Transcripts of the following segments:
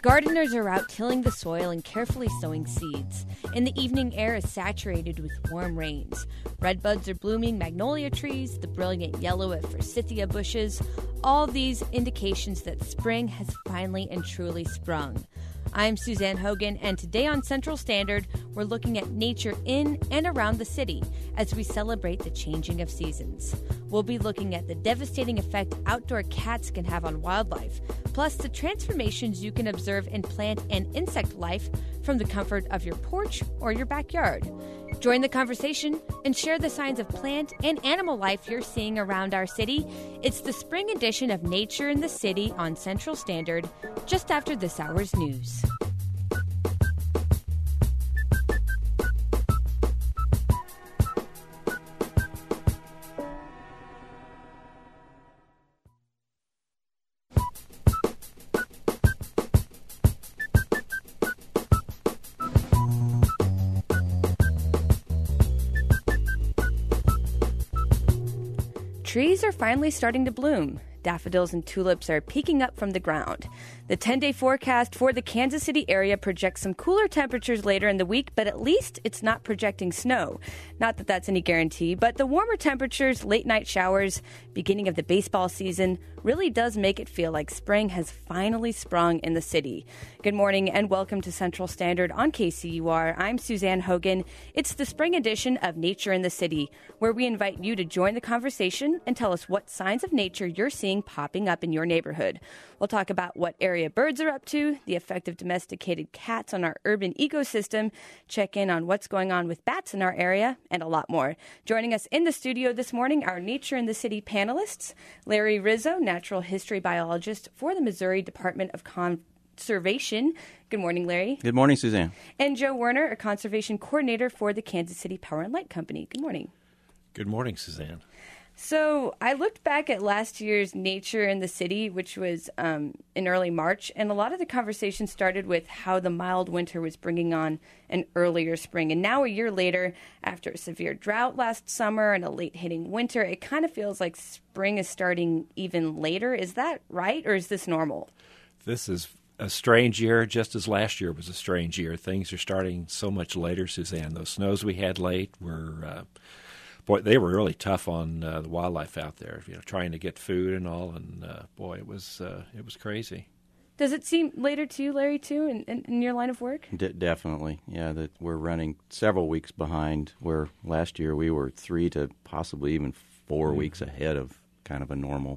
Gardeners are out tilling the soil and carefully sowing seeds. And the evening air is saturated with warm rains. Redbuds are blooming, magnolia trees, the brilliant yellow of forsythia bushes, all these indications that spring has finally and truly sprung. I'm Suzanne Hogan, and today on Central Standard, we're looking at nature in and around the city as we celebrate the changing of seasons. We'll be looking at the devastating effect outdoor cats can have on wildlife, plus the transformations you can observe in plant and insect life from the comfort of your porch or your backyard. Join the conversation and share the signs of plant and animal life you're seeing around our city. It's the spring edition of Nature in the City on Central Standard, just after this hour's news. Trees are finally starting to bloom. Daffodils and tulips are peeking up from the ground. The 10-day forecast for the Kansas City area projects some cooler temperatures later in the week, but at least it's not projecting snow. Not that that's any guarantee, but the warmer temperatures, late-night showers, beginning of the baseball season really does make it feel like spring has finally sprung in the city. Good morning and welcome to Central Standard on KCUR. I'm Suzanne Hogan. It's the spring edition of Nature in the City, where we invite you to join the conversation and tell us what signs of nature you're seeing popping up in your neighborhood. We'll talk about what area birds are up to, the effect of domesticated cats on our urban ecosystem, check in on what's going on with bats in our area, and a lot more. Joining us in the studio this morning, our Nature in the City panelists, Larry Rizzo, natural history biologist for the Missouri Department of Conservation. Good morning, Larry. Good morning, Suzanne. And Joe Werner, a conservation coordinator for the Kansas City Power and Light Company. Good morning. Good morning, Suzanne. So I looked back at last year's Nature in the City, which was in early March, and a lot of the conversation started with how the mild winter was bringing on an earlier spring. And now a year later, after a severe drought last summer and a late-hitting winter, it kind of feels like spring is starting even later. Is that right, or is this normal? This is a strange year, just as last year was a strange year. Things are starting so much later, Suzanne. Those snows we had late were... Boy, they were really tough on the wildlife out there, trying to get food and all, and boy, it was crazy. Does it seem later to you, Larry, too, in your line of work? Definitely, yeah. That we're running several weeks behind, where last year we were 3 to possibly even 4 weeks ahead of kind of a normal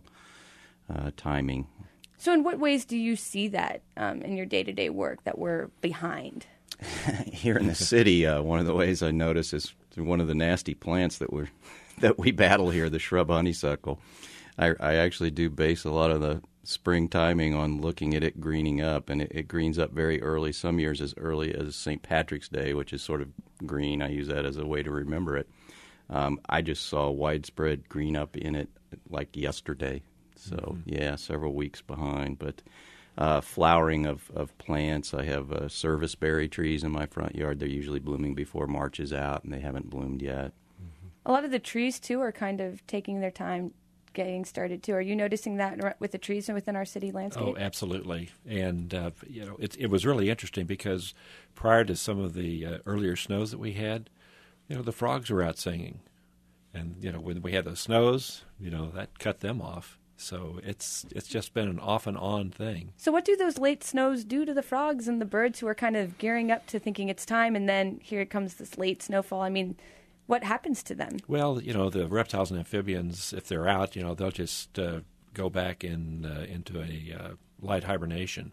timing. So in what ways do you see that in your day-to-day work, that we're behind? Here in the city, one of the ways I notice is through one of the nasty plants that we battle here, the shrub honeysuckle. I actually do base a lot of the spring timing on looking at it greening up, and it greens up very early, some years as early as St. Patrick's Day, which is sort of green. I use that as a way to remember it. I just saw widespread green up in it like yesterday. So, yeah, several weeks behind, but... flowering of plants. I have serviceberry trees in my front yard. They're usually blooming before March is out, and they haven't bloomed yet. A lot of the trees, too, are kind of taking their time getting started, too. Are you noticing that with the trees within our city landscape? Oh, absolutely. And, it was really interesting because prior to some of the earlier snows that we had, the frogs were out singing. And, when we had those snows, that cut them off. So it's just been an off and on thing. So what do those late snows do to the frogs and the birds who are kind of gearing up to thinking it's time, and then here comes this late snowfall? I mean, what happens to them? Well, the reptiles and amphibians, if they're out, they'll just go back into a light hibernation.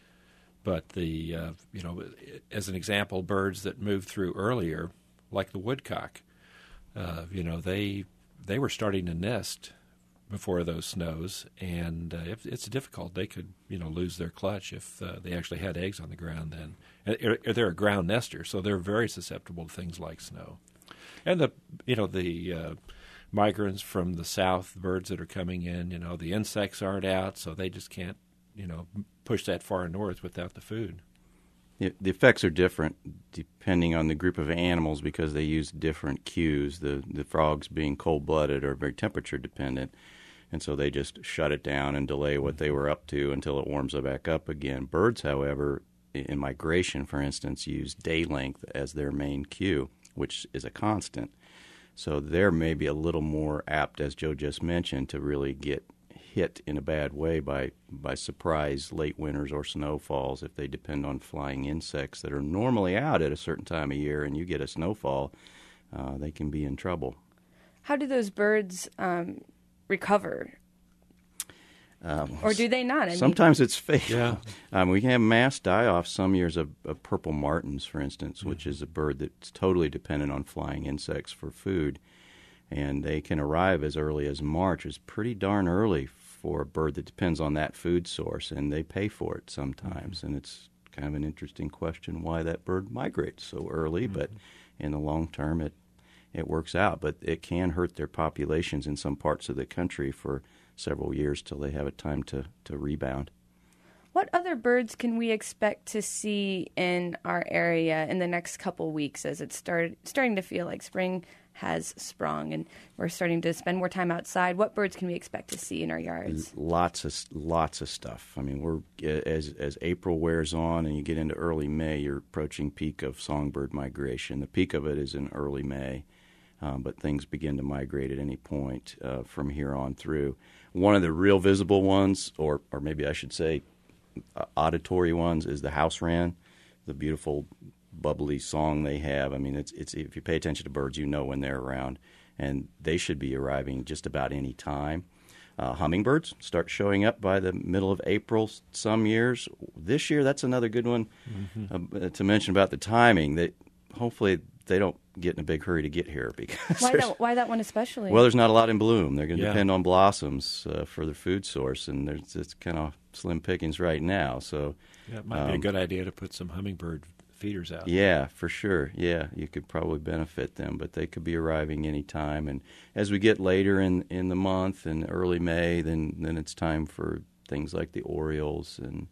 But as an example, birds that moved through earlier, like the woodcock, they were starting to nest before those snows, and it's difficult. They could, lose their clutch if they actually had eggs on the ground then. They're a ground nester, so they're very susceptible to things like snow. And the migrants from the south, birds that are coming in, the insects aren't out, so they just can't, push that far north without the food. The effects are different depending on the group of animals because they use different cues. The frogs being cold-blooded are very temperature-dependent. and so they just shut it down and delay what they were up to until it warms back up again. Birds, however, in migration, for instance, use day length as their main cue, which is a constant. So they're maybe a little more apt, as Joe just mentioned, to really get hit in a bad way by surprise late winters or snowfalls. If they depend on flying insects that are normally out at a certain time of year and you get a snowfall, they can be in trouble. How do those birds recover? Or do they not? Sometimes it's fatal. Yeah. We can have mass die-offs some years of purple martins, for instance, which is a bird that's totally dependent on flying insects for food. And they can arrive as early as March. It's pretty darn early for a bird that depends on that food source, and they pay for it sometimes. And it's kind of an interesting question why that bird migrates so early, but in the long term it works out. But it can hurt their populations in some parts of the country for several years till they have a time to rebound. What other birds can we expect to see in our area in the next couple weeks as it's starting to feel like spring has sprung and we're starting to spend more time outside? What birds can we expect to see in our yards? Lots of stuff. I mean, we're as April wears on and you get into early May, you're approaching peak of songbird migration. The peak of it is in early May, but things begin to migrate at any point from here on through. One of the real visible ones, or maybe I should say auditory ones, is the house wren, the beautiful bubbly song they have. I mean, it's if you pay attention to birds, you know when they're around, and they should be arriving just about any time. Hummingbirds start showing up by the middle of April some years. This year, that's another good one to mention about the timing. That hopefully they don't get in a big hurry to get here because why that one especially? Well, there's not a lot in bloom. They're going to depend on blossoms for their food source, and it's kind of slim pickings right now. So it might be a good idea to put some hummingbird feeders out. Yeah, for sure. Yeah, you could probably benefit them, but they could be arriving any time. And as we get later in the month and early May, then it's time for things like the orioles and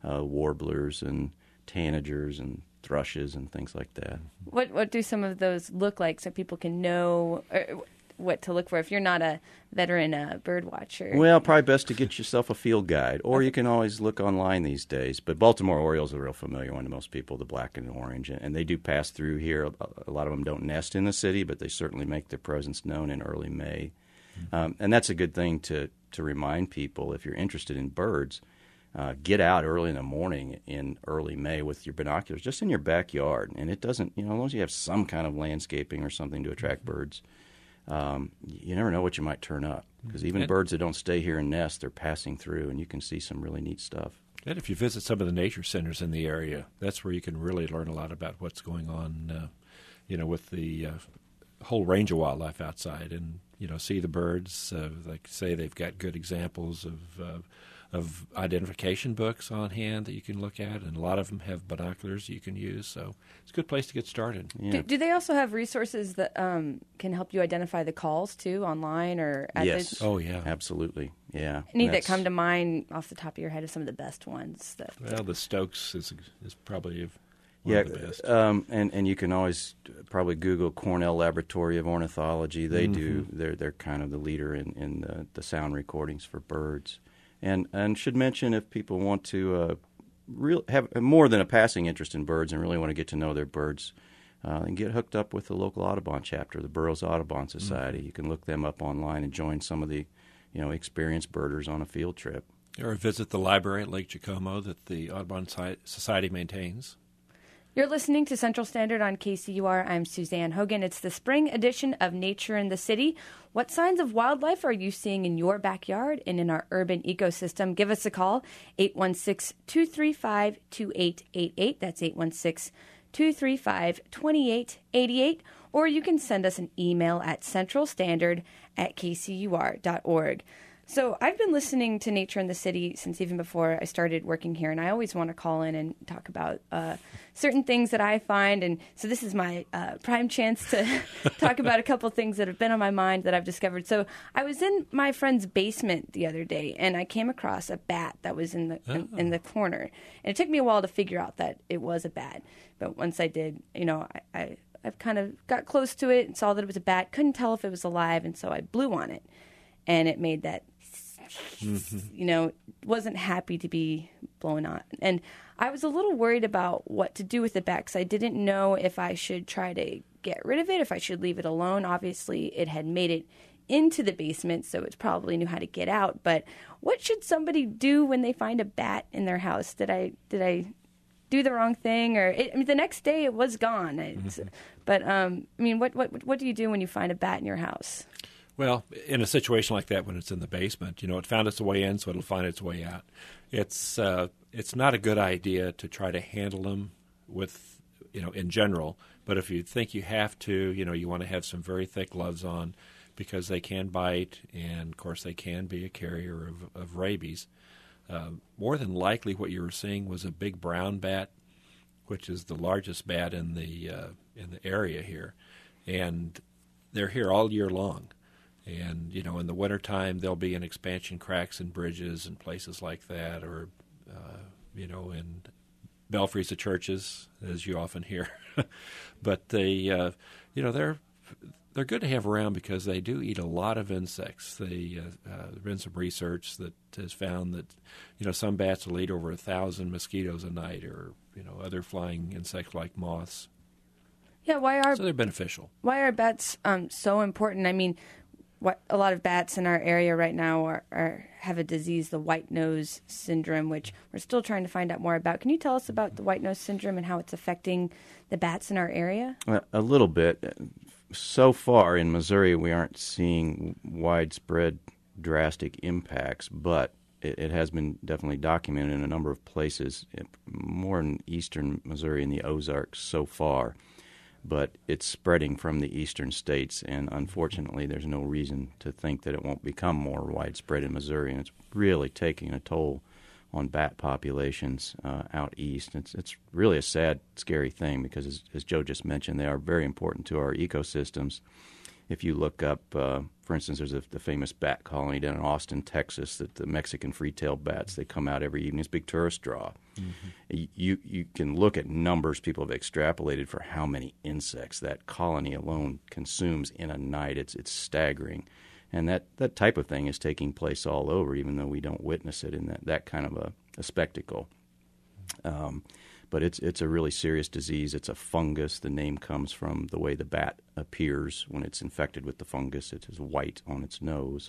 warblers and tanagers and thrushes and things like that. What do some of those look like so people can know what to look for if you're not a veteran bird watcher? Well, probably best to get yourself a field guide, or you can always look online these days. But Baltimore orioles are a real familiar one to most people, the black and orange, and they do pass through here. A lot of them don't nest in the city, but they certainly make their presence known in early May. And that's a good thing to remind people if you're interested in birds. Get out early in the morning in early May with your binoculars, just in your backyard. And it doesn't, as long as you have some kind of landscaping or something to attract birds, you never know what you might turn up. Because even birds that don't stay here and nest, they're passing through, and you can see some really neat stuff. And if you visit some of the nature centers in the area, that's where you can really learn a lot about what's going on, with the whole range of wildlife outside, and see the birds. Like say, they've got good examples of identification books on hand that you can look at, and a lot of them have binoculars you can use. So it's a good place to get started. Yeah. Do they also have resources that can help you identify the calls too online or at Yes. Oh yeah, absolutely. Yeah. Any that come to mind off the top of your head of some of the best ones? Well, the Stokes is probably one of the best. And you can always probably Google Cornell Laboratory of Ornithology. They do. They're kind of the leader in the sound recordings for birds. And should mention if people want to have more than a passing interest in birds and really want to get to know their birds, and get hooked up with the local Audubon chapter, the Burroughs Audubon Society. You can look them up online and join some of the experienced birders on a field trip. Or visit the library at Lake Jacomo that the Audubon Society maintains. You're listening to Central Standard on KCUR. I'm Suzanne Hogan. It's the spring edition of Nature in the City. What signs of wildlife are you seeing in your backyard and in our urban ecosystem? Give us a call, 816-235-2888. That's 816-235-2888. Or you can send us an email at centralstandard@kcur.org. So I've been listening to Nature in the City since even before I started working here, and I always want to call in and talk about certain things that I find. And so this is my prime chance to talk about a couple things that have been on my mind that I've discovered. So I was in my friend's basement the other day, and I came across a bat that was in the corner. And it took me a while to figure out that it was a bat. But once I did, I've kind of got close to it and saw that it was a bat. Couldn't tell if it was alive, and so I blew on it. And it made that wasn't happy to be blown on. And I was a little worried about what to do with the bat because I didn't know if I should try to get rid of it, if I should leave it alone. Obviously, it had made it into the basement, so it probably knew how to get out. But what should somebody do when they find a bat in their house? Did I do the wrong thing? Or the next day it was gone. But what do you do when you find a bat in your house? Well, in a situation like that, when it's in the basement, it found its way in, so it'll find its way out. It's not a good idea to try to handle them with, in general. But if you think you have to, you want to have some very thick gloves on because they can bite, and of course they can be a carrier of rabies. More than likely, what you were seeing was a big brown bat, which is the largest bat in the area here, and they're here all year long. And, in the wintertime, they'll be in expansion cracks in bridges and places like that, or, in belfries of churches, as you often hear. But they're good to have around because they do eat a lot of insects. There's been some research that has found that, some bats will eat over 1,000 mosquitoes a night, or, other flying insects like moths. Yeah, so they're beneficial. Why are bats so important? A lot of bats in our area right now have a disease, the white nose syndrome, which we're still trying to find out more about. Can you tell us about the white nose syndrome and how it's affecting the bats in our area? A little bit. So far in Missouri, we aren't seeing widespread drastic impacts, but it has been definitely documented in a number of places, more in eastern Missouri and the Ozarks so far. But it's spreading from the eastern states, and unfortunately there's no reason to think that it won't become more widespread in Missouri, and it's really taking a toll on bat populations out east. It's really a sad, scary thing because, as Joe just mentioned, they are very important to our ecosystems. If you look up, for instance, there's the famous bat colony down in Austin, Texas, that the Mexican free-tailed bats, they come out every evening. It's a big tourist draw. Mm-hmm. You can look at numbers people have extrapolated for how many insects that colony alone consumes in a night. It's staggering. And that type of thing is taking place all over, even though we don't witness it in that kind of a spectacle. But it's a really serious disease. It's a fungus. The name comes from the way the bat appears when it's infected with the fungus. It is white on its nose.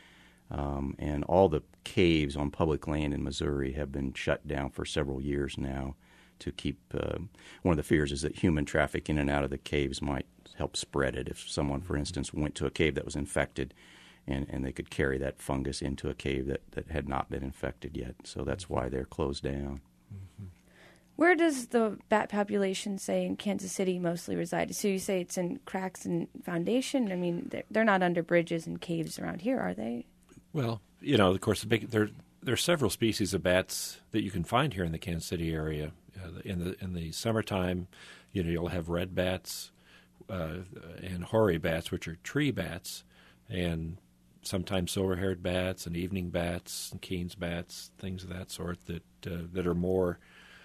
And all the caves on public land in Missouri have been shut down for several years now to keep one of the fears is that human traffic in and out of the caves might help spread it. If someone, for instance, went to a cave that was infected and they could carry that fungus into a cave that had not been infected yet. So that's why they're closed down. Mm-hmm. Where does the bat population, say, in Kansas City mostly reside? So you say it's in cracks and foundation. They're not under bridges and caves around here, are they? Well, of course, there are several species of bats that you can find here in the Kansas City area. In the summertime, you'll have red bats and hoary bats, which are tree bats, and sometimes silver-haired bats and evening bats and Keene's bats, things of that sort that are more.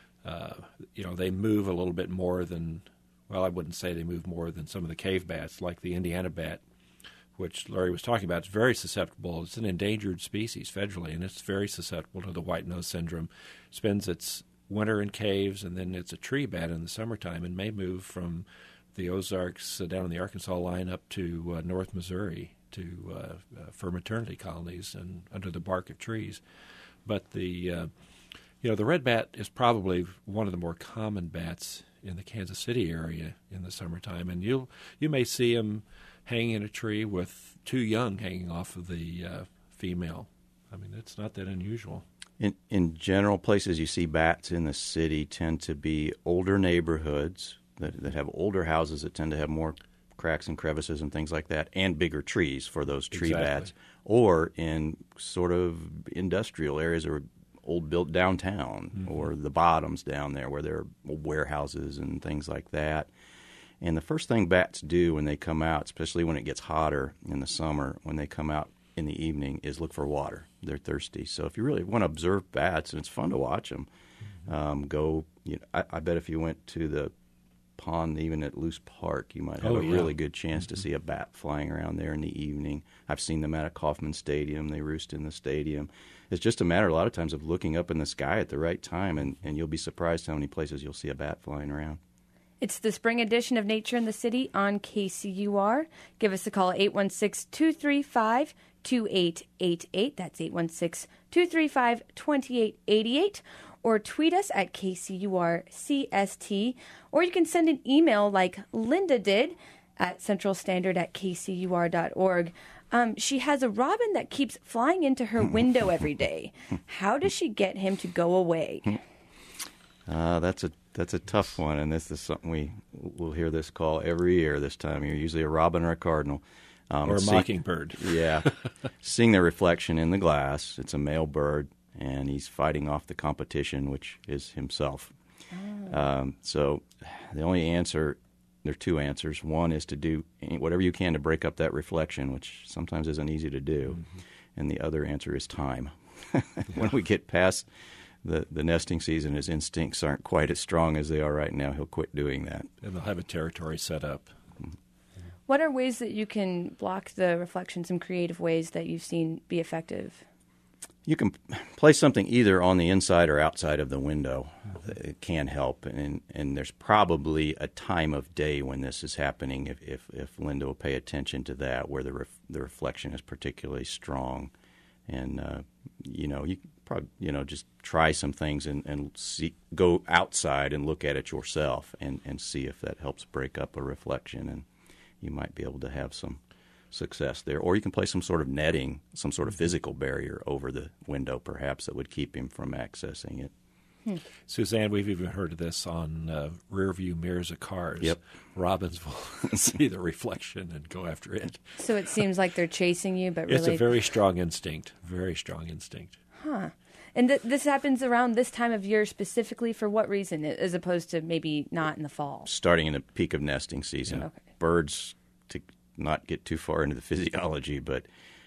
They move a little bit more than, well, I wouldn't say they move more than some of the cave bats, like the Indiana bat, which Larry was talking about. It's very susceptible. It's an endangered species federally, and it's very susceptible to the white nose syndrome. It spends its winter in caves, and then it's a tree bat in the summertime and may move from the Ozarks down in the Arkansas line up to North Missouri for maternity colonies and under the bark of trees. But the red bat is probably one of the more common bats in the Kansas City area in the summertime, and you may see them hanging in a tree with two young hanging off of the female. It's not that unusual. In general, places you see bats in the city tend to be older neighborhoods that have older houses that tend to have more cracks and crevices and things like that, and bigger trees for those tree bats, or in sort of industrial areas or old built downtown, mm-hmm. or the bottoms down there where there are warehouses and things like that. And the first thing bats do when they come out, especially when it gets hotter in the summer, when they come out in the evening, is look for water. They're thirsty. So if you really want to observe bats, and it's fun to watch them, mm-hmm. I bet if you went to the Pond, even at Loose Park, you might have a really good chance to see a bat flying around there in the evening. I've seen them at a Kauffman Stadium. They roost in the stadium. It's just a matter a lot of times of looking up in the sky at the right time, and you'll be surprised how many places you'll see a bat flying around. It's the spring edition of Nature in the City on KCUR. Give us a call, 816-235-2888. That's 816-235-2888. Or tweet us at KCURCST. Or you can send an email like Linda did at centralstandard@kcur.org. She has a robin that keeps flying into her window every day. How does she get him to go away? That's a tough one, and this is something we'll hear this call every year this time of year, usually a robin or a cardinal. Or a mockingbird. Yeah. Seeing the reflection in the glass, it's a male bird, and he's fighting off the competition, which is himself. So the only answer, there are two answers. One is to do whatever you can to break up that reflection, which sometimes isn't easy to do. Mm-hmm. And the other answer is time. When we get past the nesting season, his instincts aren't quite as strong as they are right now. He'll quit doing that. And they'll have a territory set up. What are ways that you can block the reflection, some creative ways that you've seen be effective? You can place something either on the inside or outside of the window. It can help, and there's probably a time of day when this is happening if Linda will pay attention to that, where the reflection is particularly strong. And, you probably, just try some things and go outside and look at it yourself and see if that helps break up a reflection, and you might be able to have some success there. Or you can place some sort of netting, some sort of physical barrier over the window, perhaps, that would keep him from accessing it. Suzanne, we've even heard of this on rear view mirrors of cars. Yep. Robins will see the reflection and go after it. So it seems like they're chasing you, but really... It's a very strong instinct, Huh. And this happens around this time of year specifically for what reason, as opposed to maybe not in the fall? Starting in the peak of nesting season. Okay. Birds, to not get too far into the physiology, but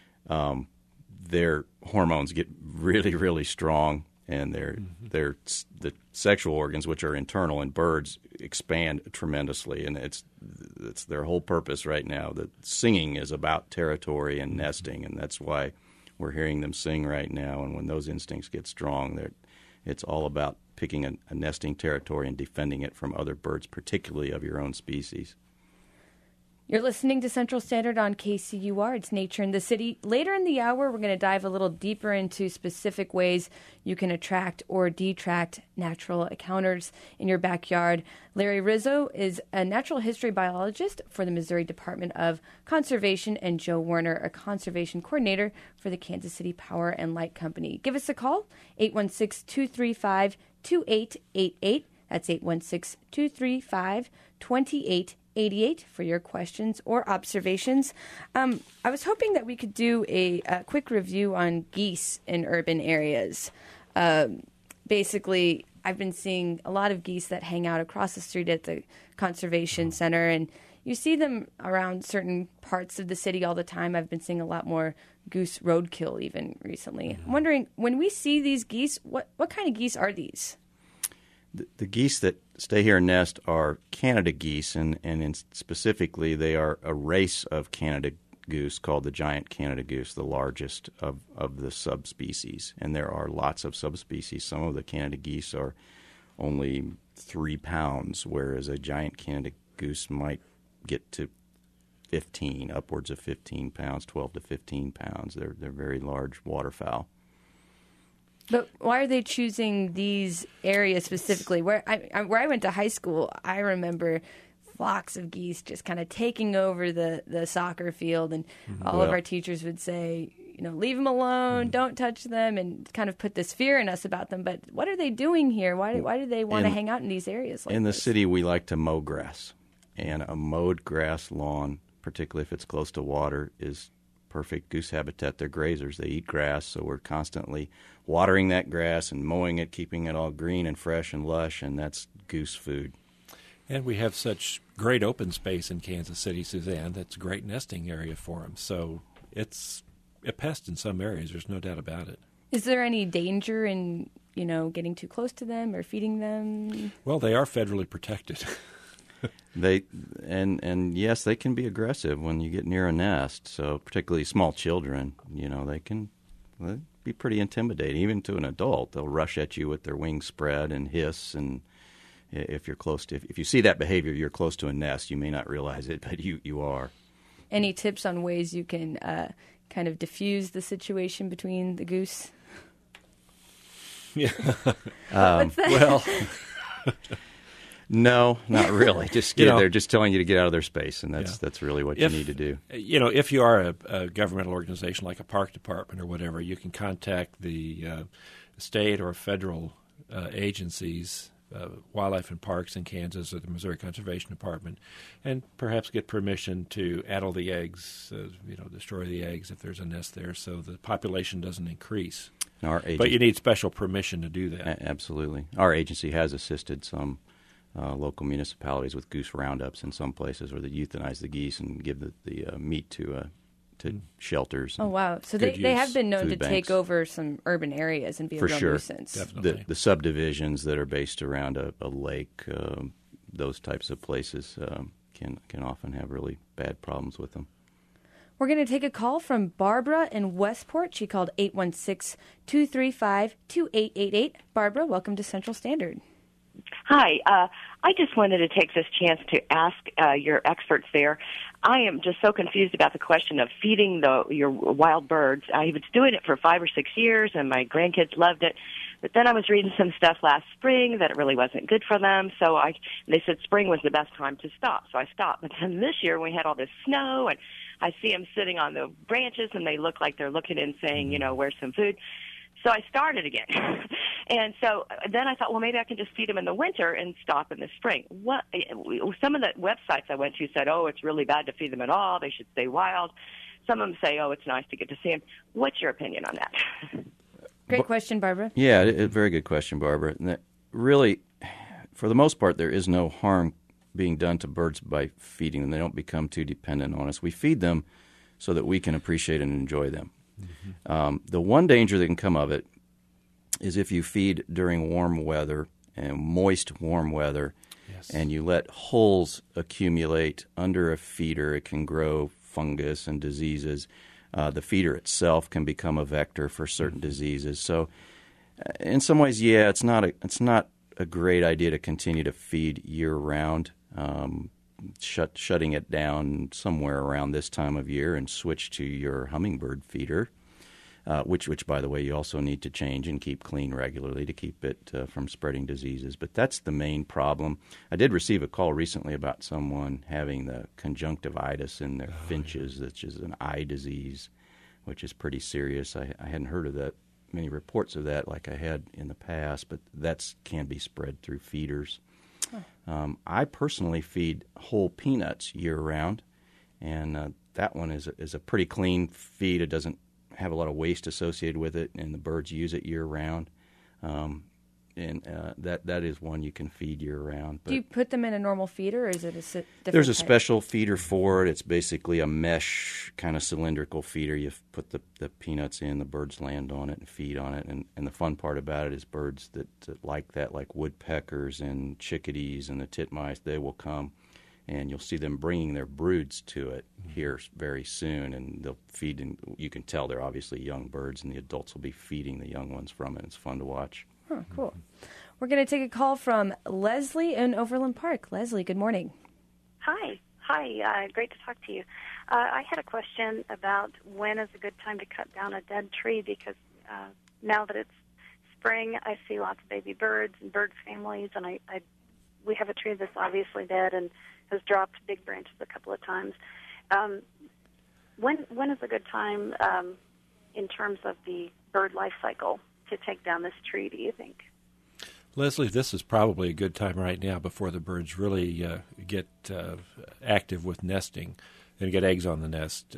their hormones get really, really strong, and the sexual organs, which are internal in birds, expand tremendously, and it's their whole purpose right now. The singing is about territory and nesting, and that's why we're hearing them sing right now. And when those instincts get strong, it's all about picking a nesting territory and defending it from other birds, particularly of your own species. You're listening to Central Standard on KCUR. It's Nature in the City. Later in the hour, we're going to dive a little deeper into specific ways you can attract or detract natural encounters in your backyard. Larry Rizzo is a natural history biologist for the Missouri Department of Conservation, and Joe Werner, a conservation coordinator for the Kansas City Power and Light Company. Give us a call, 816-235-2888. That's 816-235-2888. 88 for your questions or observations. I was hoping that we could do a quick review on geese in urban areas. Basically, I've been seeing a lot of geese that hang out across the street at the Conservation Center, and you see them around certain parts of the city all the time. I've been seeing a lot more goose roadkill even recently. I'm wondering, when we see these geese, what kind of geese are these? The geese that stay here and nest are Canada geese, and specifically they are a race of Canada goose called the giant Canada goose, the largest of the subspecies. And there are lots of subspecies. Some of the Canada geese are only 3 pounds, whereas a giant Canada goose might get to 15, upwards of 15 pounds, 12 to 15 pounds. They're very large waterfowl. But why are they choosing these areas specifically? Where I went to high school, I remember flocks of geese just kind of taking over the soccer field, and all of our teachers would say, leave them alone, don't touch them, and kind of put this fear in us about them. But what are they doing here? Why do they want to hang out in these areas like this? In the city, we like to mow grass, and a mowed grass lawn, particularly if it's close to water, is perfect goose habitat. They're grazers. They eat grass, so we're constantly watering that grass and mowing it, keeping it all green and fresh and lush, and that's goose food. And we have such great open space in Kansas City, Suzanne, that's a great nesting area for them. So it's a pest in some areas. There's no doubt about it. Is there any danger in, getting too close to them or feeding them? Well, they are federally protected. And yes, they can be aggressive when you get near a nest. So particularly small children, they'll be pretty intimidating, even to an adult. They'll rush at you with their wings spread and hiss. And if you see that behavior, you're close to a nest. You may not realize it, but you are. Any tips on ways you can kind of diffuse the situation between the goose? Yeah. Well, no, not really. They're just telling you to get out of their space, and that's really what you need to do. If you are a governmental organization like a park department or whatever, you can contact the state or federal agencies, Wildlife and Parks in Kansas or the Missouri Conservation Department, and perhaps get permission to addle the eggs, destroy the eggs if there's a nest there, so the population doesn't increase. But you need special permission to do that. Absolutely. Our agency has assisted some local municipalities with goose roundups in some places where they euthanize the geese and give the meat to shelters. Oh, wow. So they have been known to take over some urban areas and be a real nuisance. Definitely. The subdivisions that are based around a lake, those types of places can often have really bad problems with them. We're going to take a call from Barbara in Westport. She called 816-235-2888. Barbara, welcome to Central Standard. Hi. I just wanted to take this chance to ask your experts there. I am just so confused about the question of feeding your wild birds. I was doing it for 5 or 6 years, and my grandkids loved it. But then I was reading some stuff last spring that it really wasn't good for them. So they said spring was the best time to stop. So I stopped. But then this year we had all this snow, and I see them sitting on the branches, and they look like they're looking and saying, where's some food? So I started again. And so then I thought, well, maybe I can just feed them in the winter and stop in the spring. Some of the websites I went to said, it's really bad to feed them at all. They should stay wild. Some of them say, it's nice to get to see them. What's your opinion on that? Great question, Barbara. Yeah, a very good question, Barbara. Really, for the most part, there is no harm being done to birds by feeding them. They don't become too dependent on us. We feed them so that we can appreciate and enjoy them. Mm-hmm. The one danger that can come of it is if you feed during warm weather and moist warm weather, and you let holes accumulate under a feeder, it can grow fungus and diseases. The feeder itself can become a vector for certain diseases. So, in some ways, it's not a great idea to continue to feed year round. Shutting it down somewhere around this time of year and switch to your hummingbird feeder, which by the way you also need to change and keep clean regularly to keep it from spreading diseases. But that's the main problem. I did receive a call recently about someone having the conjunctivitis in their finches, which is an eye disease, which is pretty serious. I hadn't heard of that, many reports of that like I had in the past, but that can be spread through feeders. I personally feed whole peanuts year-round, and that one is a pretty clean feed. It doesn't have a lot of waste associated with it, and the birds use it year-round. That is one you can feed year-round. Do you put them in a normal feeder, or is it a different There's a type? special feeder for it. It's basically a mesh kind of cylindrical feeder. You put the peanuts in, the birds land on it and feed on it. And the fun part about it is birds that like that, like woodpeckers and chickadees and the titmice, they will come, and you'll see them bringing their broods to it here very soon. And they'll feed, and you can tell they're obviously young birds, and the adults will be feeding the young ones from it. It's fun to watch. Oh, cool. We're going to take a call from Leslie in Overland Park. Leslie, good morning. Hi. Great to talk to you. I had a question about when is a good time to cut down a dead tree, because now that it's spring, I see lots of baby birds and bird families, and we have a tree that's obviously dead and has dropped big branches a couple of times. When is a good time in terms of the bird life cycle to take down this tree, do you think? Leslie, this is probably a good time right now before the birds really get active with nesting and get eggs on the nest.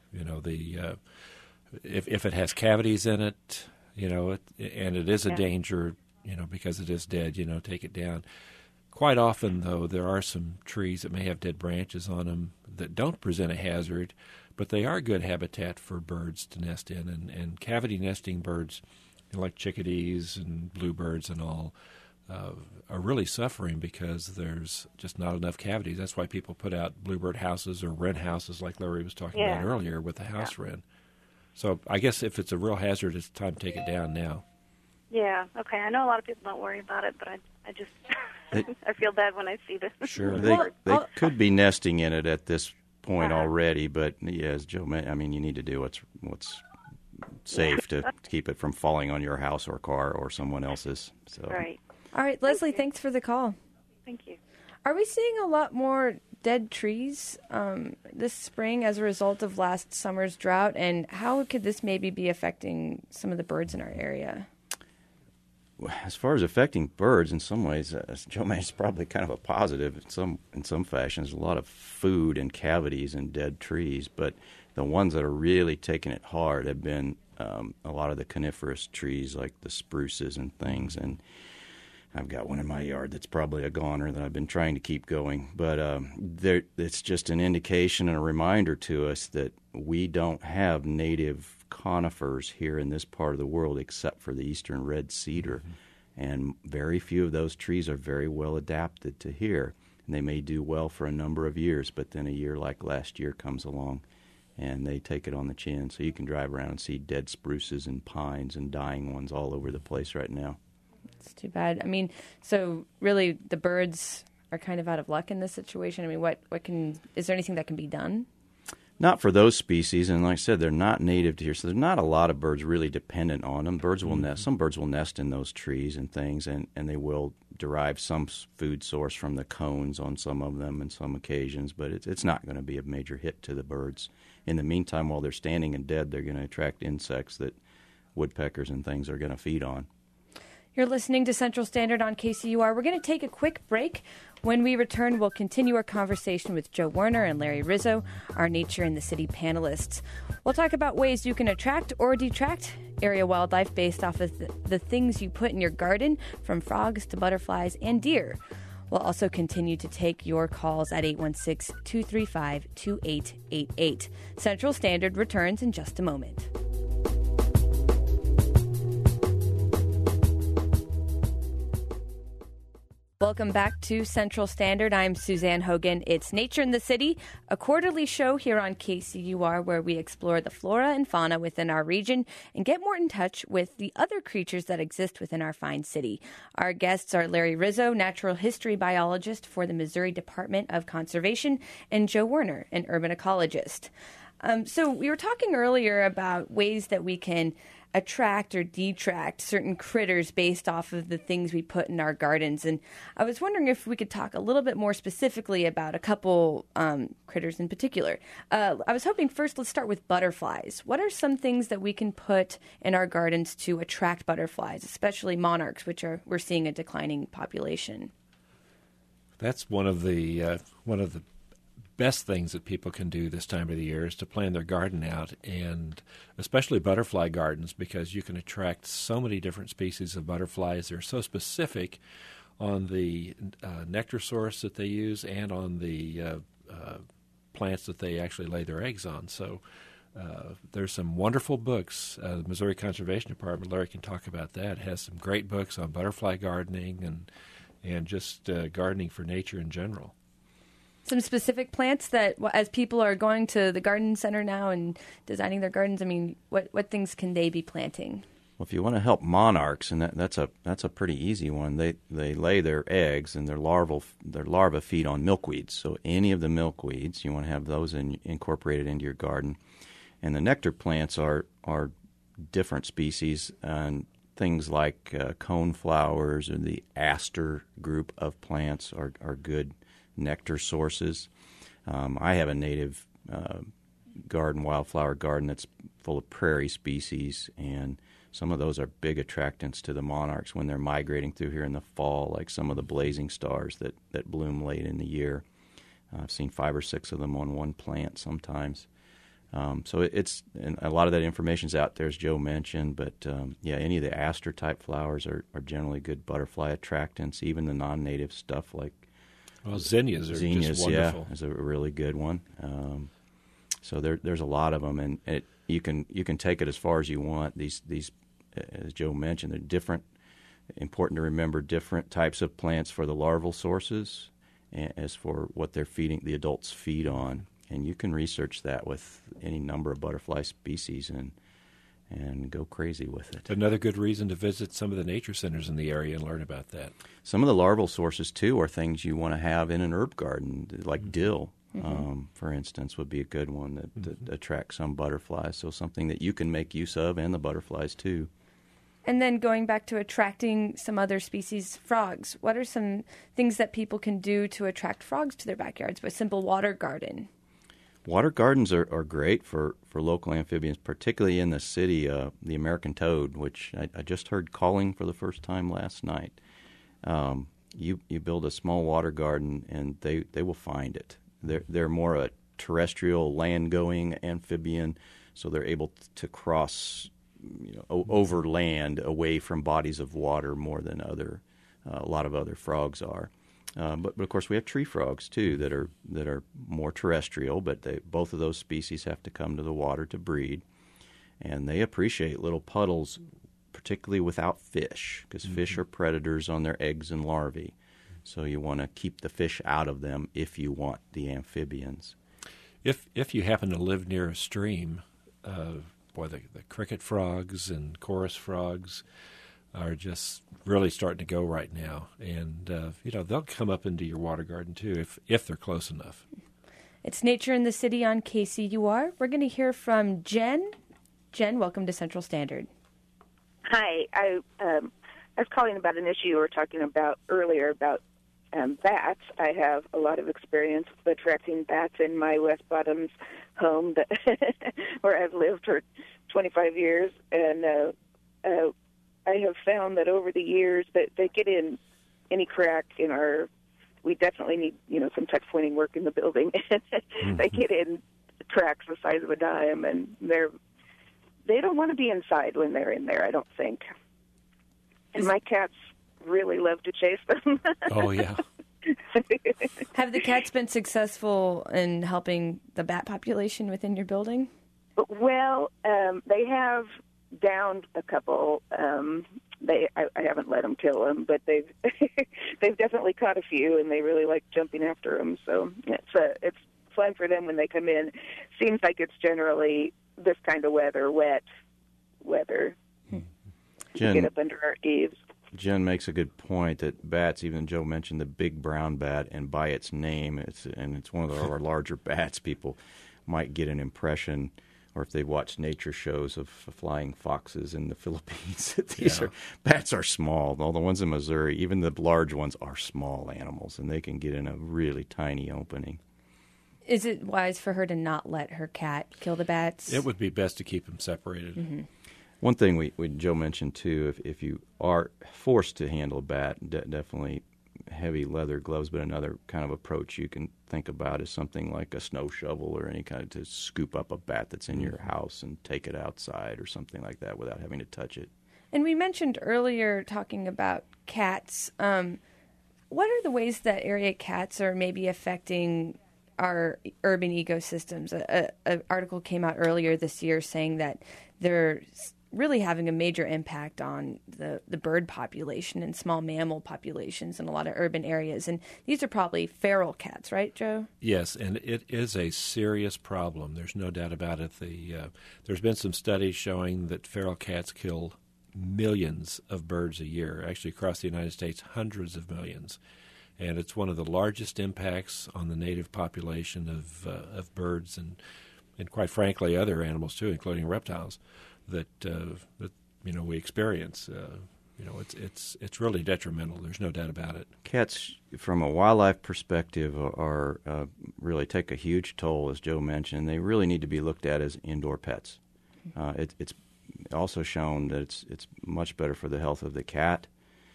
If it has cavities in it, and it is a danger, because it is dead, take it down. Quite often, though, there are some trees that may have dead branches on them that don't present a hazard, but they are good habitat for birds to nest in. And cavity nesting birds, like chickadees and bluebirds and all, are really suffering because there's just not enough cavities. That's why people put out bluebird houses or wren houses like Larry was talking about earlier with the house wren. So I guess if it's a real hazard, it's time to take it down now. Yeah, okay. I know a lot of people don't worry about it, but I just I feel bad when I see this. Sure. They could be nesting in it at this point already, but yeah, as Joe mentioned, I mean, you need to do what's safe to keep it from falling on your house or car or someone else's. So. Right. All right, Leslie, thanks for the call. Thank you. Are we seeing a lot more dead trees this spring as a result of last summer's drought, and how could this maybe be affecting some of the birds in our area? As far as affecting birds, in some ways, as Joe mentioned, it's probably kind of a positive in some fashion. There's a lot of food and cavities in dead trees, but the ones that are really taking it hard have been a lot of the coniferous trees like the spruces and things. And I've got one in my yard that's probably a goner that I've been trying to keep going. But it's just an indication and a reminder to us that we don't have native conifers here in this part of the world except for the eastern red cedar. And very few of those trees are very well adapted to here. And they may do well for a number of years, but then a year like last year comes along and they take it on the chin. So you can drive around and see dead spruces and pines and dying ones all over the place right now. It's too bad. I mean, so really the birds are kind of out of luck in this situation. I mean, is there anything that can be done? Not for those species, and like I said, they're not native to here, so there's not a lot of birds really dependent on them. Birds will nest. Some birds will nest in those trees and things, and they will derive some food source from the cones on some of them in some occasions, but it's not going to be a major hit to the birds. In the meantime, while they're standing and dead, they're going to attract insects that woodpeckers and things are going to feed on. You're listening to Central Standard on KCUR. We're going to take a quick break. When we return, we'll continue our conversation with Joe Werner and Larry Rizzo, our Nature in the City panelists. We'll talk about ways you can attract or detract area wildlife based off of the things you put in your garden, from frogs to butterflies and deer. We'll also continue to take your calls at 816-235-2888. Central Standard returns in just a moment. Welcome back to Central Standard. I'm Suzanne Hogan. It's Nature in the City, a quarterly show here on KCUR where we explore the flora and fauna within our region and get more in touch with the other creatures that exist within our fine city. Our guests are Larry Rizzo, natural history biologist for the Missouri Department of Conservation, and Joe Werner, an urban ecologist. So we were talking earlier about ways that we can attract or detract certain critters based off of the things we put in our gardens. And I was wondering if we could talk a little bit more specifically about a couple critters in particular. I was hoping first, let's start with butterflies. What are some things that we can put in our gardens to attract butterflies, especially monarchs, which we're seeing a declining population? That's one of the best things that people can do this time of the year is to plan their garden out, and especially butterfly gardens, because you can attract so many different species of butterflies. They're so specific on the nectar source that they use and on the plants that they actually lay their eggs on. So there's some wonderful books. The Missouri Conservation Department, Larry can talk about that, has some great books on butterfly gardening and just gardening for nature in general. Some specific plants that, as people are going to the garden center now and designing their gardens, I mean, what things can they be planting? Well, if you want to help monarchs, and that's a pretty easy one. They lay their eggs, and their larvae feed on milkweeds. So any of the milkweeds, you want to have those incorporated into your garden. And the nectar plants are different species, and things like coneflowers or the aster group of plants are good nectar sources. I have a native wildflower garden that's full of prairie species, and some of those are big attractants to the monarchs when they're migrating through here in the fall, like some of the blazing stars that bloom late in the year. I've seen 5 or 6 of them on one plant sometimes. So and a lot of that information's out there, as Joe mentioned, but any of the aster-type flowers are generally good butterfly attractants, even the non-native stuff like zinnias are just wonderful. Yeah, is a really good one. So there's a lot of them, and you can take it as far as you want. These as Joe mentioned, they're Important to remember different types of plants for the larval sources as for what they're feeding, the adults feed on. And you can research that with any number of butterfly species and go crazy with it. Another good reason to visit some of the nature centers in the area and learn about that. Some of the larval sources, too, are things you want to have in an herb garden, like dill, for instance, would be a good one that attracts some butterflies. So something that you can make use of, and the butterflies, too. And then going back to attracting some other species, frogs, what are some things that people can do to attract frogs to their backyards with a simple water garden? Water gardens are great for local amphibians, particularly in the city. The American toad, which I just heard calling for the first time last night. You build a small water garden, and they will find it. They're more a terrestrial, land-going amphibian, so they're able to cross over land, away from bodies of water more than a lot of other frogs are. But of course we have tree frogs too that are more terrestrial, but both of those species have to come to the water to breed, and they appreciate little puddles, particularly without fish, because fish are predators on their eggs and larvae. So you want to keep the fish out of them if you want the amphibians. If you happen to live near a stream, the cricket frogs and chorus frogs are just really starting to go right now. And, they'll come up into your water garden, too, if they're close enough. It's Nature in the City on KCUR. We're going to hear from Jen. Jen, welcome to Central Standard. Hi. I was calling about an issue you were talking about earlier about bats. I have a lot of experience attracting bats in my West Bottoms home where I've lived for 25 years, and I have found that over the years that they get in any crack in we definitely need, some touch pointing work in the building. They get in cracks the size of a dime, and they don't want to be inside when they're in there, I don't think. And my cats really love to chase them. Oh, yeah. Have the cats been successful in helping the bat population within your building? Well, they have downed a couple. I haven't let them kill them, but they've definitely caught a few, and they really like jumping after them. So it's fun for them when they come in. Seems like it's generally this kind of weather, wet weather. Jen, get up under our eaves. Jen makes a good point that bats, even Joe mentioned the big brown bat, and by its name, it's one of our larger bats. People might get an impression, or if they watch nature shows of flying foxes in the Philippines, that bats are small. All the ones in Missouri, even the large ones, are small animals, and they can get in a really tiny opening. Is it wise for her to not let her cat kill the bats? It would be best to keep them separated. Mm-hmm. One thing Joe mentioned, too, if you are forced to handle a bat, definitely heavy leather gloves, but another kind of approach you can think about is something like a snow shovel or any kind of to scoop up a bat that's in your house and take it outside or something like that without having to touch it. And we mentioned earlier talking about cats. What are the ways that area cats are maybe affecting our urban ecosystems? An article came out earlier this year saying that they're really having a major impact on the bird population and small mammal populations in a lot of urban areas. And these are probably feral cats, right, Joe? Yes, and it is a serious problem. There's no doubt about it. There's been some studies showing that feral cats kill millions of birds a year, actually across the United States, hundreds of millions. And it's one of the largest impacts on the native population of birds and quite frankly, other animals too, including reptiles, that we experience. It's really detrimental. There's no doubt about it. Cats, from a wildlife perspective, are really take a huge toll, as Joe mentioned. They really need to be looked at as indoor pets. It's also shown that it's much better for the health of the cat.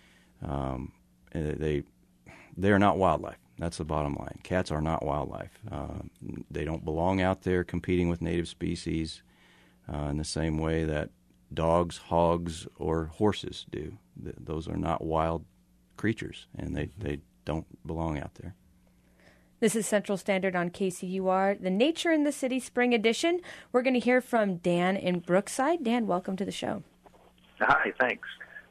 They are not wildlife. That's the bottom line. Cats are not wildlife. They don't belong out there competing with native species in the same way that dogs, hogs, or horses do. Those are not wild creatures, and they don't belong out there. This is Central Standard on KCUR, the Nature in the City Spring Edition. We're going to hear from Dan in Brookside. Dan, welcome to the show. Hi, thanks.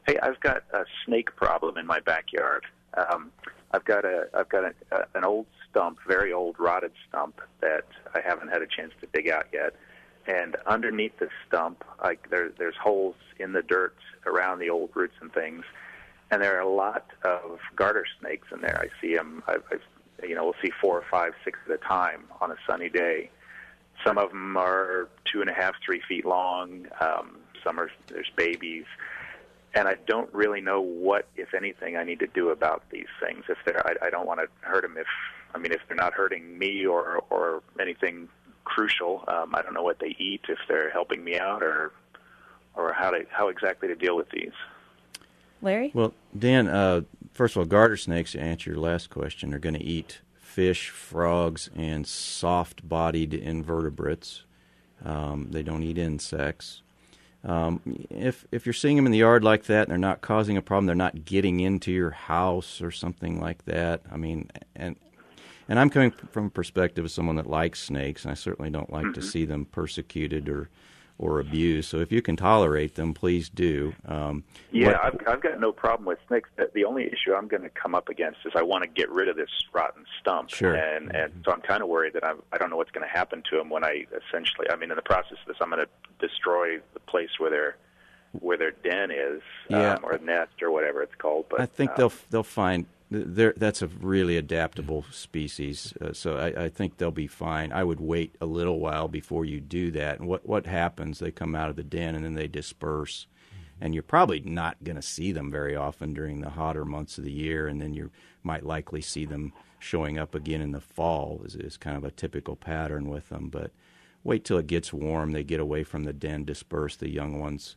Hey, I've got a snake problem in my backyard. I've got an old stump, very old rotted stump that I haven't had a chance to dig out yet. And underneath the stump, there's holes in the dirt around the old roots and things, and there are a lot of garter snakes in there. I see them. We'll see 4 or 5, 6 at a time on a sunny day. Some of them are 2.5, 3 feet long. There's babies. And I don't really know what, if anything, I need to do about these things. I don't want to hurt them if they're not hurting me or anything crucial. I don't know what they eat, if they're helping me out, or how exactly to deal with these. Larry? Well, Dan, first of all, garter snakes, to answer your last question, are going to eat fish, frogs, and soft-bodied invertebrates. They don't eat insects. If you're seeing them in the yard like that and they're not causing a problem, they're not getting into your house or something like that. I mean, and I'm coming from a perspective of someone that likes snakes, and I certainly don't like to see them persecuted or abused. So if you can tolerate them, please do. I've got no problem with snakes. The only issue I'm going to come up against is I want to get rid of this rotten stump. Sure. And so I'm kind of worried that I don't know what's going to happen to them when in the process of this, I'm going to destroy the place where their den is, or nest, or whatever it's called. But I think they'll find that's a really adaptable species, so I think they'll be fine. I would wait a little while before you do that. And what happens? They come out of the den and then they disperse, and you're probably not going to see them very often during the hotter months of the year, and then you might likely see them showing up again in the fall. Is kind of a typical pattern with them. But wait till it gets warm. They get away from the den, disperse. The young ones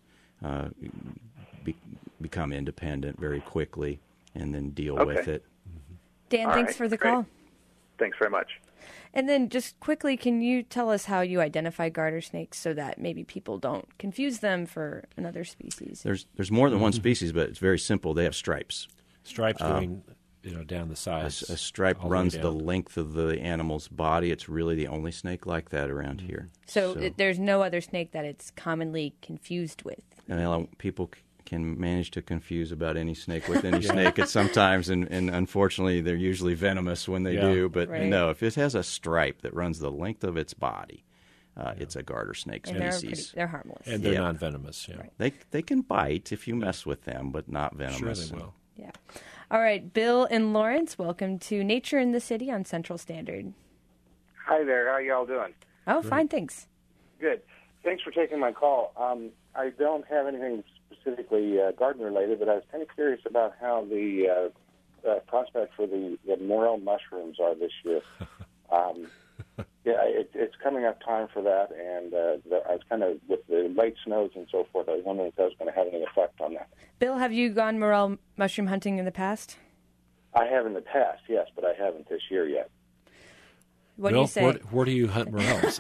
become independent very quickly, and then deal with it. Dan, thanks for the call. Thanks very much. And then just quickly, can you tell us how you identify garter snakes so that maybe people don't confuse them for another species? There's more than one species, but it's very simple. They have stripes. Stripes going down the sides. A stripe runs the length of the animal's body. It's really the only snake like that around here. So there's no other snake that it's commonly confused with? People can manage to confuse about any snake with any snake at sometimes, and unfortunately they're usually venomous when they do. But no, if it has a stripe that runs the length of its body, it's a garter snake species. They're harmless. And they're non-venomous. Yeah. Right. They can bite if you mess with them, but not venomous. Sure they will. Yeah. All right, Bill and Lawrence, welcome to Nature in the City on Central Standard. Hi there. How y'all doing? Oh, fine, thanks. Good. Thanks for taking my call. I don't have anything specifically garden-related, but I was kind of curious about how the prospect for the morel mushrooms are this year. It's coming up time for that, and I was kind of, with the late snows and so forth, I was wondering if that was going to have any effect on that. Bill, have you gone morel mushroom hunting in the past? I have in the past, yes, but I haven't this year yet. What do you say? Where do you hunt morels?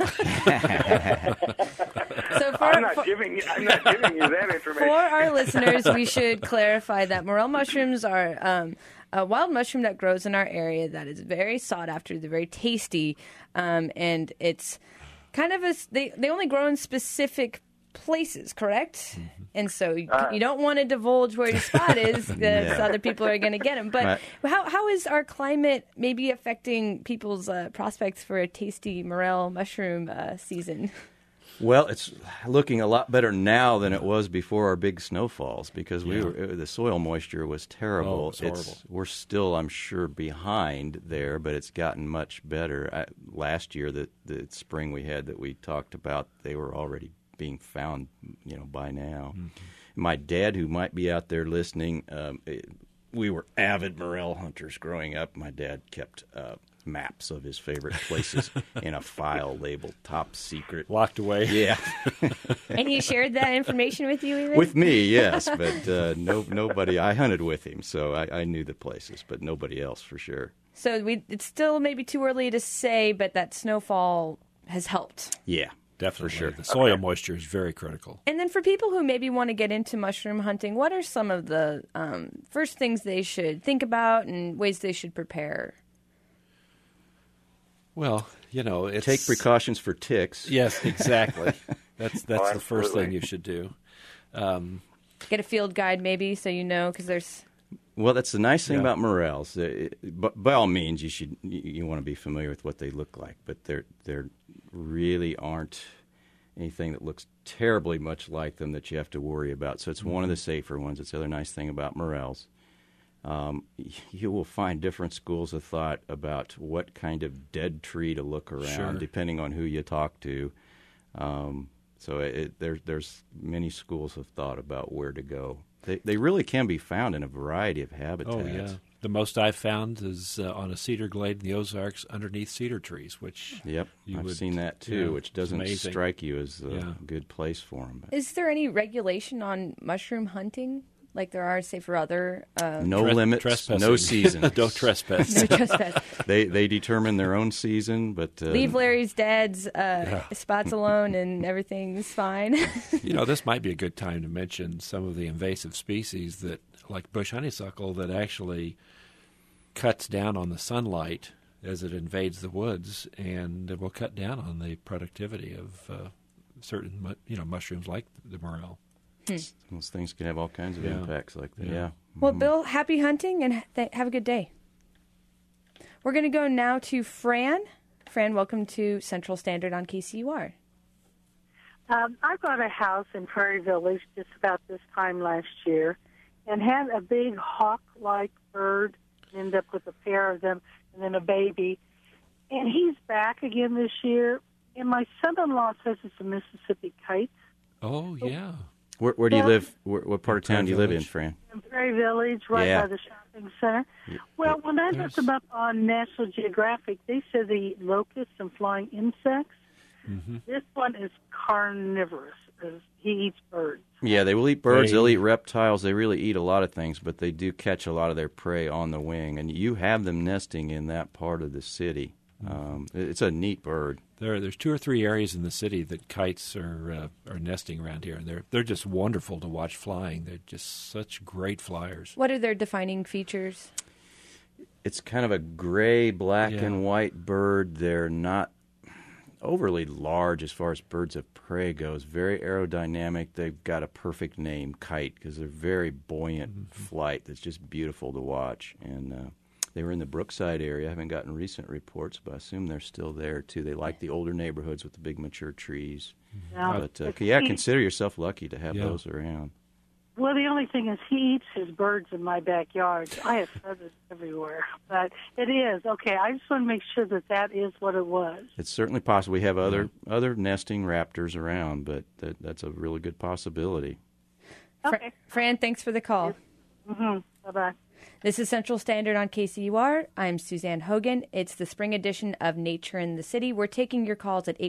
I'm not giving you that information. For our listeners, we should clarify that morel mushrooms are a wild mushroom that grows in our area that is very sought after. They're very tasty, and it's kind of they only grow in specific places, correct? Mm-hmm. And so you don't want to divulge where your spot is because other people are going to get them. But how is our climate maybe affecting people's prospects for a tasty morel mushroom season? Well, it's looking a lot better now than it was before our big snowfalls, because the soil moisture was terrible. It's horrible. We're still, I'm sure, behind there, but it's gotten much better. Last year, the spring we had that we talked about, they were already being found, by now. Mm-hmm. My dad, who might be out there listening, we were avid morel hunters growing up. My dad kept maps of his favorite places in a file labeled top secret. Locked away. Yeah. And he shared that information with you even? With me, yes, but nobody. I hunted with him, so I knew the places, but nobody else for sure. So it's still maybe too early to say, but that snowfall has helped. Yeah. Definitely. For sure. The soil moisture is very critical. And then for people who maybe want to get into mushroom hunting, what are some of the first things they should think about and ways they should prepare? Well, it's... Take precautions for ticks. Yes, exactly. That's the first thing you should do. Get a field guide maybe so you know, because there's... Well, that's the nice thing about morels. By all means, you want to be familiar with what they look like, but there really aren't anything that looks terribly much like them that you have to worry about. So it's one of the safer ones. It's the other nice thing about morels. You will find different schools of thought about what kind of dead tree to look around, depending on who you talk to. So there's many schools of thought about where to go. They really can be found in a variety of habitats. Oh, yeah. The most I've found is on a cedar glade in the Ozarks underneath cedar trees, which... Yep, I've seen that too, which doesn't strike you as a good place for them. But. Is there any regulation on mushroom hunting? Like there are, say, for other... no limits, no season. Don't trespass. No trespass. They determine their own season, but... Leave Larry's dad's spots alone and everything's fine. This might be a good time to mention some of the invasive species that, like bush honeysuckle, that actually cuts down on the sunlight as it invades the woods, and it will cut down on the productivity of certain, mushrooms like the morel. Those things can have all kinds of impacts like that. Yeah. Well, Bill, happy hunting and have a good day. We're going to go now to Fran. Fran, welcome to Central Standard on KCUR. I bought a house in Prairie Village just about this time last year and had a big hawk-like bird, ended up with a pair of them and then a baby. And he's back again this year. And my son-in-law says it's a Mississippi kite. Oh, yeah. Where do you live? What part of town do you live in, Fran? In Prairie Village, right by the shopping center. Well, when I looked them up on National Geographic, they said they eat locusts and flying insects. Mm-hmm. This one is carnivorous. He eats birds. Yeah, they will eat birds. They'll eat reptiles. They really eat a lot of things, but they do catch a lot of their prey on the wing. And you have them nesting in that part of the city. It's a neat bird. There's 2 or 3 areas in the city that kites are nesting around here, and they're just wonderful to watch flying. They're just such great flyers. What are their defining features? It's kind of a gray, black, and white bird. They're not overly large as far as birds of prey goes. Very aerodynamic. They've got a perfect name, kite, because they're very buoyant flight that's just beautiful to watch. And they were in the Brookside area. I haven't gotten recent reports, but I assume they're still there, too. They like the older neighborhoods with the big mature trees. Yeah. But, consider yourself lucky to have those around. Well, the only thing is he eats his birds in my backyard. I have feathers everywhere. But it is. Okay, I just want to make sure that is what it was. It's certainly possible. We have other nesting raptors around, but that's a really good possibility. Okay. Fran, thanks for the call. Mm-hmm. Bye-bye. This is Central Standard on KCUR. I'm Suzanne Hogan. It's the spring edition of Nature in the City. We're taking your calls at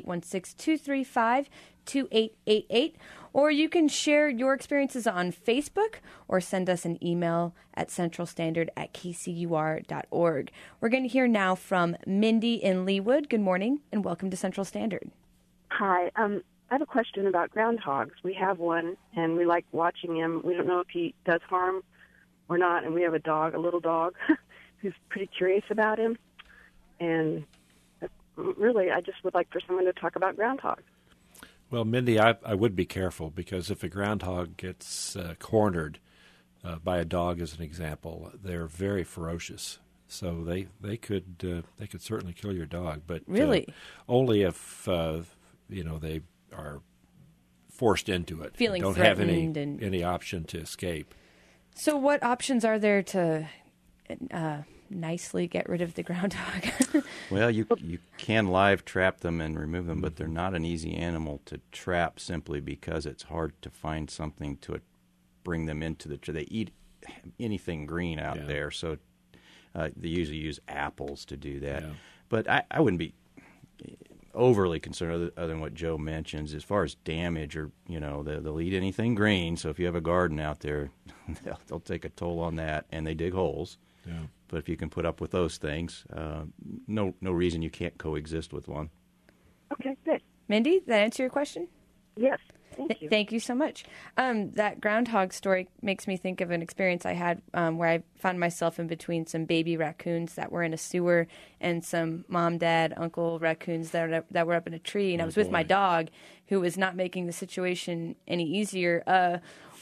816-235-2888, or you can share your experiences on Facebook or send us an email at centralstandard@kcur.org. We're going to hear now from Mindy in Leawood. Good morning, and welcome to Central Standard. Hi. I have a question about groundhogs. We have one, and we like watching him. We don't know if he does harm or not, and we have a little dog, who's pretty curious about him. And really, I just would like for someone to talk about groundhogs. Well, Mindy, I would be careful, because if a groundhog gets cornered by a dog, as an example, they're very ferocious. So they could certainly kill your dog, but really only if they are forced into it, feeling don't have any option to escape. So what options are there to nicely get rid of the groundhog? Well, you can live trap them and remove them, but they're not an easy animal to trap simply because it's hard to find something to bring them into the tree. They eat anything green out there, so they usually use apples to do that. Yeah. But I wouldn't be overly concerned other than what Joe mentions as far as damage, or they'll eat anything green. So if you have a garden out there, they'll take a toll on that, and they dig holes. Yeah. But if you can put up with those things, no reason you can't coexist with one. Okay, good. Mindy, did that answer your question? Yes. Thank you. Thank you so much. That groundhog story makes me think of an experience I had where I found myself in between some baby raccoons that were in a sewer and some mom, dad, uncle raccoons that were up in a tree. And I was with my dog, who was not making the situation any easier.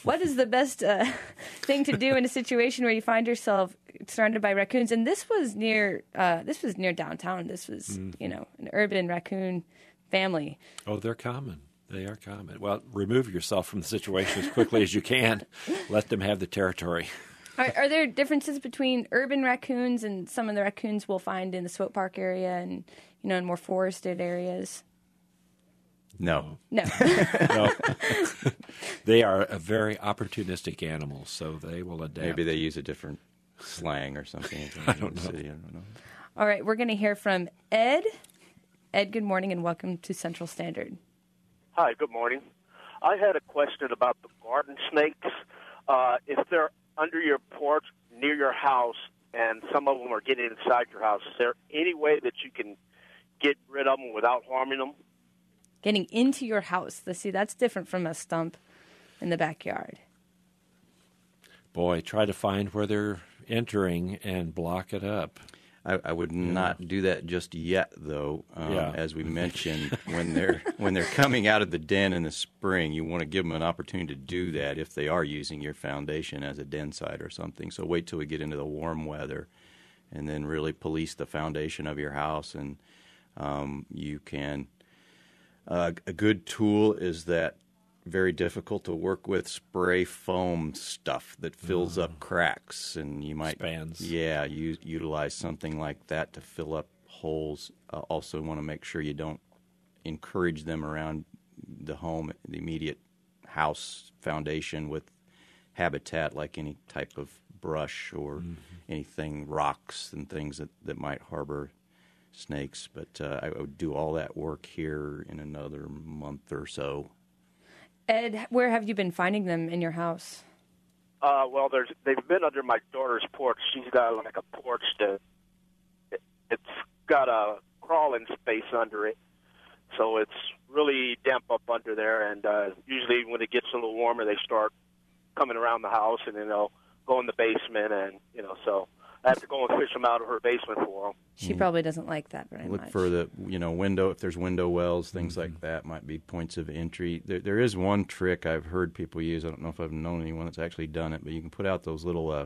What is the best thing to do in a situation where you find yourself surrounded by raccoons? And this was near downtown. This was an urban raccoon family. Oh, they're common. They are common. Well, remove yourself from the situation as quickly as you can. Let them have the territory. Are there differences between urban raccoons and some of the raccoons we'll find in the Swope Park area and in more forested areas? No. No. They are a very opportunistic animal, so they will adapt. Maybe they use a different slang or something. I don't know. All right, we're going to hear from Ed. Ed, good morning and welcome to Central Standard. Hi, good morning. I had a question about the garden snakes. If they're under your porch near your house and some of them are getting inside your house, is there any way that you can get rid of them without harming them? Getting into your house. See, that's different from a stump in the backyard. Boy, try to find where they're entering and block it up. I would not do that just yet, though. As we mentioned, when they're coming out of the den in the spring, you want to give them an opportunity to do that if they are using your foundation as a den site or something. So wait till we get into the warm weather, and then really police the foundation of your house. And you can. A good tool is that very difficult to work with spray foam stuff that fills up cracks, and you might spans. Utilize something like that to fill up holes. Also want to make sure you don't encourage them around the home, the immediate house foundation with habitat like any type of brush or anything, rocks and things that might harbor snakes. But I would do all that work here in another month or so. Ed, where have you been finding them in your house? Well, they've been under my daughter's porch. She's got like a porch it's got a crawling space under it, so it's really damp up under there. And usually, when it gets a little warmer, they start coming around the house, and then they'll go in the basement, and so I have to go and fish them out of her basement for them. She probably doesn't like that very much. Look for the window. If there's window wells, things like that might be points of entry. There is one trick I've heard people use. I don't know if I've known anyone that's actually done it, but you can put out those little what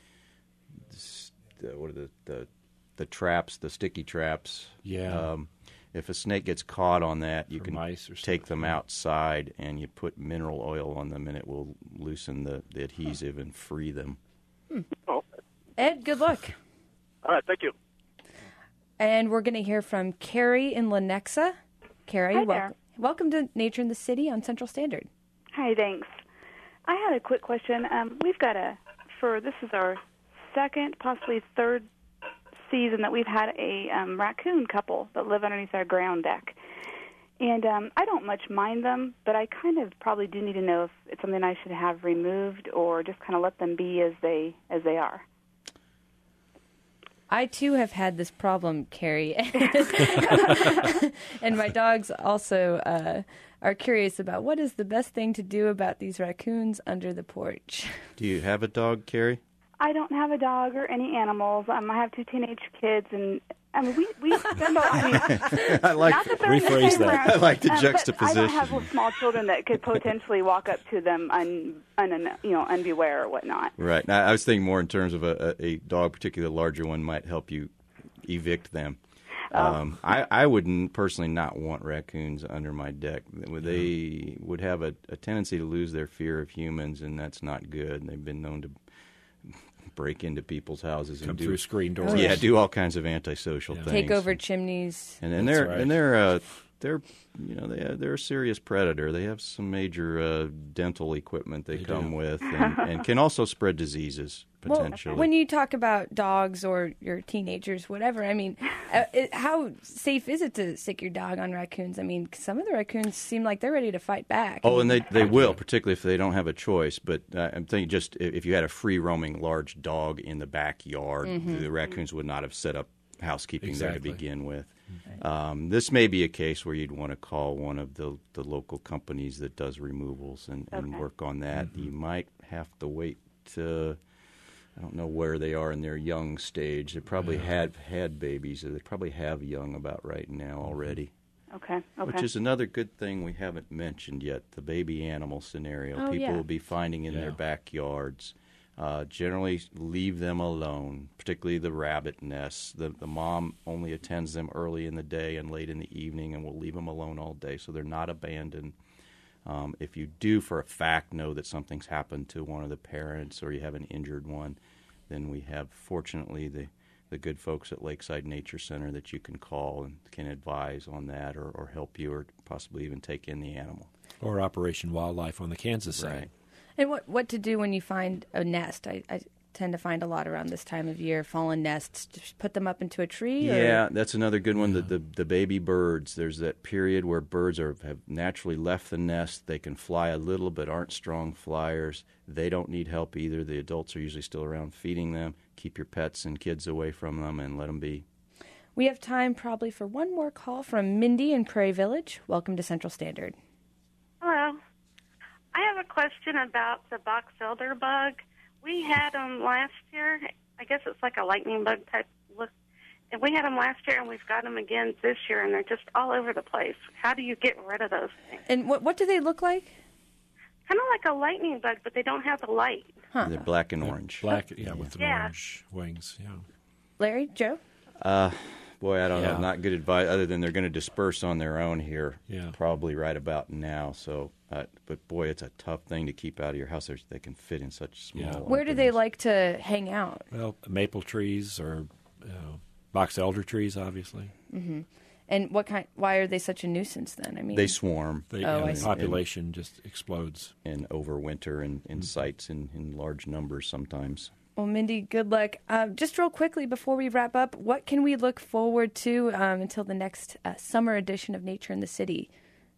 are the traps, the sticky traps. Yeah. If a snake gets caught on that, you can take them like outside and you put mineral oil on them, and it will loosen the adhesive and free them. Oh. Ed, good luck. All right, thank you. And we're going to hear from Carrie in Lenexa. Carrie, welcome to Nature in the City on Central Standard. Hi, thanks. I had a quick question. We've got this is our second, possibly third season that we've had a raccoon couple that live underneath our ground deck. And I don't much mind them, but I kind of probably do need to know if it's something I should have removed or just kind of let them be as they are. I, too, have had this problem, Carrie. And my dogs also are curious about what is the best thing to do about these raccoons under the porch. Do you have a dog, Carrie? I don't have a dog or any animals. I have 2 teenage kids, and we spend I like rephrase that. I like the juxtaposition. I don't have small children that could potentially walk up to them unbeware or whatnot. Right. Now, I was thinking more in terms of a dog, particularly a larger one, might help you evict them. I would personally not want raccoons under my deck. They would have a tendency to lose their fear of humans, and that's not good. They've been known to break into people's houses and through screen doors. Yeah, do all kinds of antisocial things. Take over chimneys. And they're a serious predator. They have some major dental equipment they come with, and can also spread diseases potentially. Well, when you talk about dogs or your teenagers, whatever, I mean, how safe is it to stick your dog on raccoons? I mean, some of the raccoons seem like they're ready to fight back. Oh, and they will, particularly if they don't have a choice. But I'm thinking just if you had a free-roaming large dog in the backyard, the raccoons would not have set up housekeeping there to begin with. This may be a case where you'd want to call one of the local companies that does removals and work on that. You might have to wait to, I don't know where they are in their young stage. They probably have had babies, or they probably have young about right now already. Okay. Which is another good thing we haven't mentioned yet, the baby animal scenario. Oh, People yeah. will be finding in their backyards. Generally leave them alone, particularly the rabbit nests. The mom only attends them early in the day and late in the evening and will leave them alone all day, so they're not abandoned. If you do for a fact know that something's happened to one of the parents or you have an injured one, then we have, fortunately, the good folks at Lakeside Nature Center that you can call and can advise on that or help you or possibly even take in the animal. Or Operation Wildlife on the Kansas side. Right. And what to do when you find a nest? I tend to find a lot around this time of year, fallen nests. Just put them up into a tree? Yeah, that's another good one. The baby birds, there's that period where birds have naturally left the nest. They can fly a little but aren't strong flyers. They don't need help either. The adults are usually still around feeding them. Keep your pets and kids away from them and let them be. We have time probably for one more call from Mindy in Prairie Village. Welcome to Central Standard. Hello. I have a question about the box elder bug. We had them last year. I guess it's like a lightning bug type look. And we had them last year, and we've got them again this year, and they're just all over the place. How do you get rid of those things? And what do they look like? Kind of like a lightning bug, but they don't have the light. Huh. They're black and orange. Black, with the orange wings, Larry, Joe? Boy, I don't know. Not good advice, other than they're going to disperse on their own here, probably right about now. So, but boy, it's a tough thing to keep out of your house. They can fit in such small. Where do they like to hang out? Well, maple trees or box elder trees, obviously. Mm-hmm. And why are they such a nuisance then? I mean, they swarm. The population just explodes. And overwinter in sites in large numbers sometimes. Well, Mindy, good luck. Just real quickly before we wrap up, what can we look forward to until the next summer edition of Nature in the City?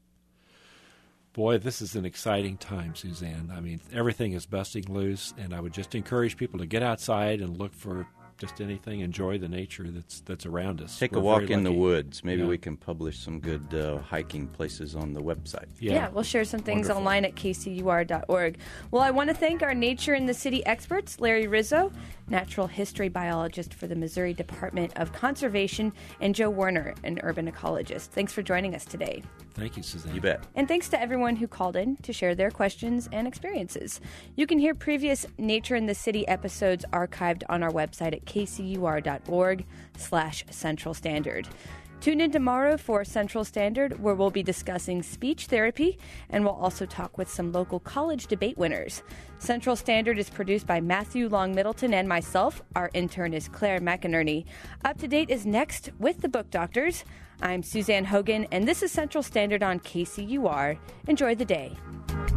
Boy, this is an exciting time, Suzanne. I mean, everything is busting loose, and I would just encourage people to get outside and look for just anything, enjoy the nature that's around us. Take a walk in the woods. Maybe we can publish some good hiking places on the website. Yeah, we'll share some things online at kcur.org. Well, I want to thank our Nature in the City experts, Larry Rizzo, natural history biologist for the Missouri Department of Conservation, and Joe Werner, an urban ecologist. Thanks for joining us today. Thank you, Suzanne. You bet. And thanks to everyone who called in to share their questions and experiences. You can hear previous Nature in the City episodes archived on our website at kcur.org/Central Standard. Tune in tomorrow for Central Standard, where we'll be discussing speech therapy, and we'll also talk with some local college debate winners. Central Standard is produced by Matthew Long Middleton and myself. Our intern is Claire McInerney. Up to Date is next with the Book Doctors. I'm Suzanne Hogan, and this is Central Standard on KCUR. Enjoy the day.